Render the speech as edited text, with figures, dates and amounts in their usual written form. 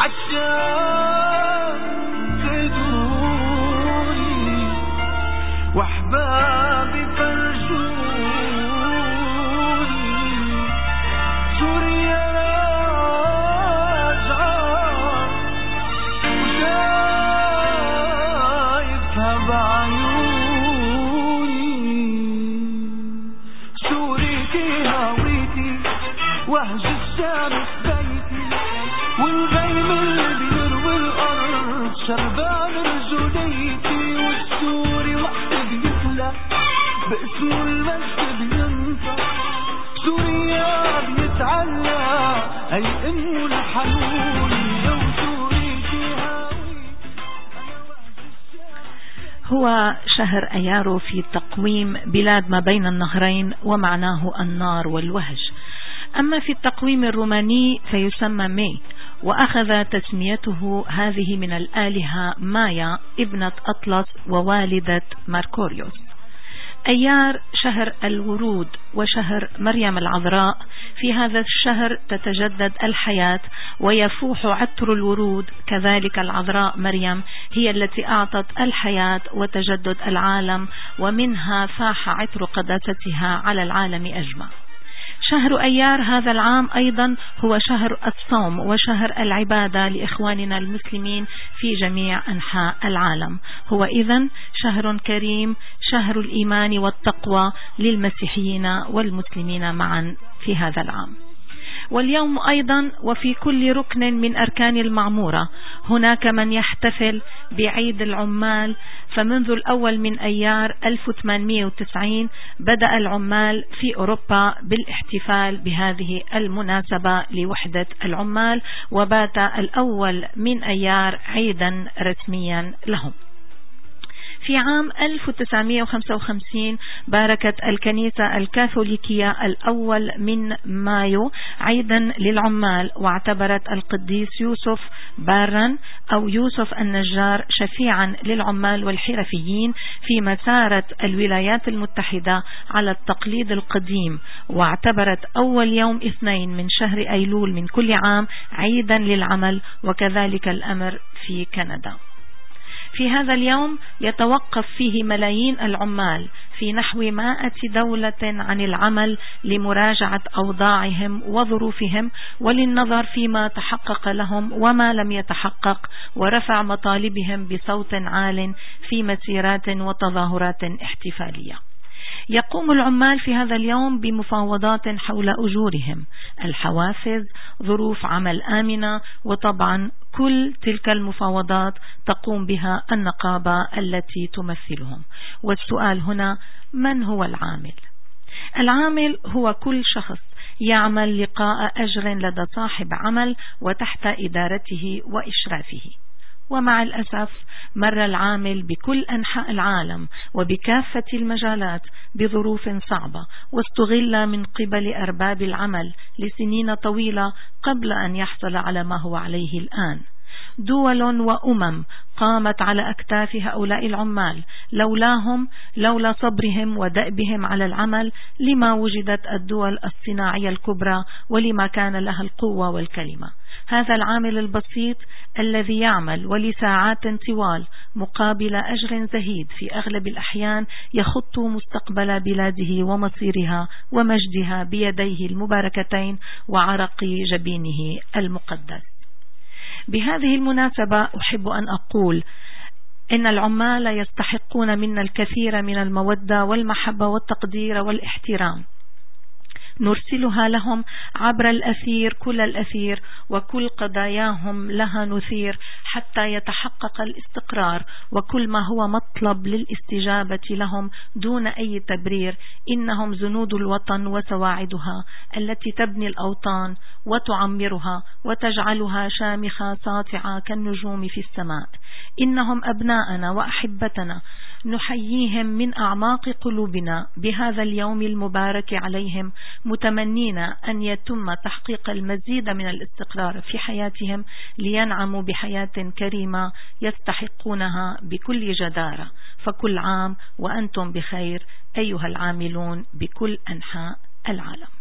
عشان فدوني واحبابي فرجوني سوريا راجعة وشايفها بعيوني سوريتي هويتي وهج الشمس بيتي والغيم اللي بيروي الأرض شربان رجوليتي والسوري وقت بيطلع باسمه المجد بينطق سوريا بيتعلى هي أمه الحنون وسوريتي هو شهر أيار في تقويم بلاد ما بين النهرين ومعناه النار والوهج. أما في التقويم الروماني فيسمى مي، وأخذ تسميته هذه من الآلهة مايا ابنة أطلس ووالدة ماركوريوس. أيار شهر الورود وشهر مريم العذراء. في هذا الشهر تتجدد الحياة ويفوح عطر الورود، كذلك العذراء مريم هي التي أعطت الحياة وتجدد العالم، ومنها فاح عطر قداستها على العالم أجمع. شهر أيار هذا العام أيضا هو شهر الصوم وشهر العبادة لإخواننا المسلمين في جميع أنحاء العالم. هو إذن شهر كريم، شهر الإيمان والتقوى للمسيحيين والمسلمين معا في هذا العام. واليوم أيضا وفي كل ركن من أركان المعمورة هناك من يحتفل بعيد العمال. فمنذ الأول من أيار 1890 بدأ العمال في أوروبا بالاحتفال بهذه المناسبة لوحدة العمال، وبات الأول من أيار عيدا رسميا لهم. في عام 1955 باركت الكنيسة الكاثوليكية الأول من مايو عيدا للعمال، واعتبرت القديس يوسف بارا أو يوسف النجار شفيعا للعمال والحرفيين في مسارة الولايات المتحدة على التقليد القديم، واعتبرت أول يوم 2 من شهر أيلول من كل عام عيدا للعمل، وكذلك الأمر في كندا. في هذا اليوم يتوقف فيه ملايين العمال في نحو 100 دولة عن العمل لمراجعة أوضاعهم وظروفهم وللنظر فيما تحقق لهم وما لم يتحقق، ورفع مطالبهم بصوت عال في مسيرات وتظاهرات احتفالية. يقوم العمال في هذا اليوم بمفاوضات حول أجورهم، الحوافز، ظروف عمل آمنة، وطبعا كل تلك المفاوضات تقوم بها النقابة التي تمثلهم. والسؤال هنا: من هو العامل؟ العامل هو كل شخص يعمل لقاء أجر لدى صاحب عمل وتحت إدارته وإشرافه. ومع الأسف مر العامل بكل أنحاء العالم وبكافة المجالات بظروف صعبة، واستغل من قبل أرباب العمل لسنين طويلة قبل أن يحصل على ما هو عليه الآن. دول وأمم قامت على أكتاف هؤلاء العمال، لولا صبرهم ودأبهم على العمل لما وجدت الدول الصناعية الكبرى ولما كان لها القوة والكلمة. هذا العامل البسيط الذي يعمل ولساعات طوال مقابل أجر زهيد في أغلب الأحيان يخط مستقبل بلاده ومصيرها ومجدها بيديه المباركتين وعرق جبينه المقدس. بهذه المناسبة أحب أن أقول إن العمال يستحقون منا الكثير من المودة والمحبة والتقدير والاحترام، نرسلها لهم عبر الأثير، كل الأثير وكل قضاياهم لها نثير حتى يتحقق الاستقرار، وكل ما هو مطلب للاستجابة لهم دون أي تبرير. إنهم جنود الوطن وسواعدها التي تبني الأوطان وتعمرها وتجعلها شامخة ساطعة كالنجوم في السماء. إنهم أبناءنا وأحبتنا، نحييهم من أعماق قلوبنا بهذا اليوم المبارك عليهم، متمنين أن يتم تحقيق المزيد من الاستقرار في حياتهم لينعموا بحياة كريمة يستحقونها بكل جدارة. فكل عام وأنتم بخير أيها العاملون بكل أنحاء العالم.